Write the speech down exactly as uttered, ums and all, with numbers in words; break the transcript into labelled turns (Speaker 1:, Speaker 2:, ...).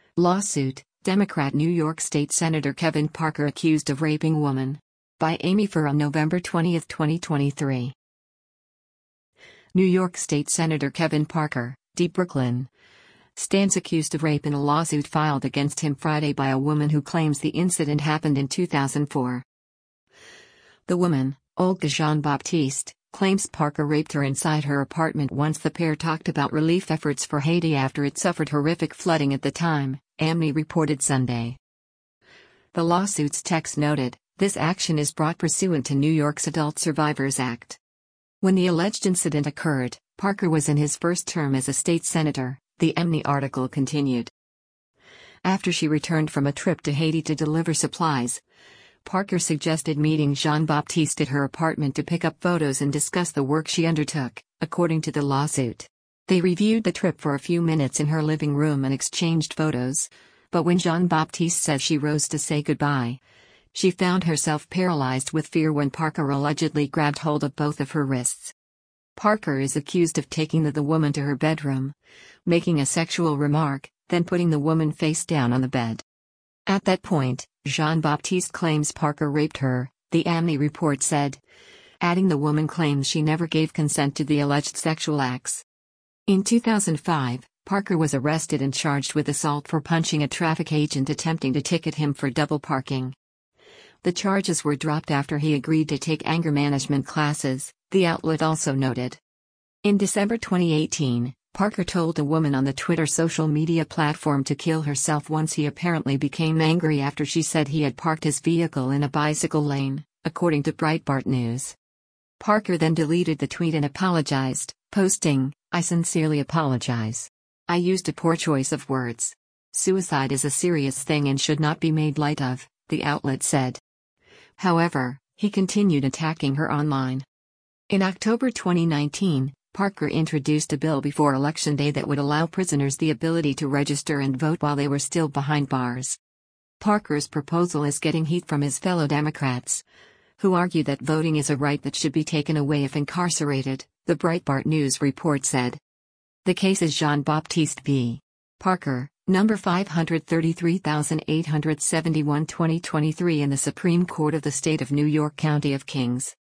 Speaker 1: Lawsuit, Democrat New York State Senator Kevin Parker accused of raping woman. By Amy Farr on November twentieth, twenty twenty-three. New York State Senator Kevin Parker, D. Brooklyn, stands accused of rape in a lawsuit filed against him Friday by a woman who claims the incident happened in two thousand four. The woman, Olga Jean-Baptiste, claims Parker raped her inside her apartment once the pair talked about relief efforts for Haiti after it suffered horrific flooding at the time, A M N I reported Sunday. The lawsuit's text noted, "This action is brought pursuant to New York's Adult Survivors Act." When the alleged incident occurred, Parker was in his first term as a state senator, the A M N I article continued. After she returned from a trip to Haiti to deliver supplies, Parker suggested meeting Jean-Baptiste at her apartment to pick up photos and discuss the work she undertook, according to the lawsuit. They reviewed the trip for a few minutes in her living room and exchanged photos, but when Jean-Baptiste said she rose to say goodbye, she found herself paralyzed with fear when Parker allegedly grabbed hold of both of her wrists. Parker is accused of taking the, the woman to her bedroom, making a sexual remark, then putting the woman face down on the bed. At that point, Jean-Baptiste claims Parker raped her, the A M N I report said, adding the woman claims she never gave consent to the alleged sexual acts. In two thousand five, Parker was arrested and charged with assault for punching a traffic agent attempting to ticket him for double parking. The charges were dropped after he agreed to take anger management classes, the outlet also noted. In December twenty eighteen, Parker told a woman on the Twitter social media platform to kill herself once he apparently became angry after she said he had parked his vehicle in a bicycle lane, according to Breitbart News. Parker then deleted the tweet and apologized, posting, "I sincerely apologize. I used a poor choice of words. Suicide is a serious thing and should not be made light of," the outlet said. However, he continued attacking her online. In October twenty nineteen, Parker introduced a bill before Election Day that would allow prisoners the ability to register and vote while they were still behind bars. Parker's proposal is getting heat from his fellow Democrats, who argue that voting is a right that should be taken away if incarcerated, the Breitbart News report said. The case is Jean-Baptiste v. Parker, number five hundred thirty-three thousand eight hundred seventy-one, twenty twenty-three in the Supreme Court of the State of New York, County of Kings.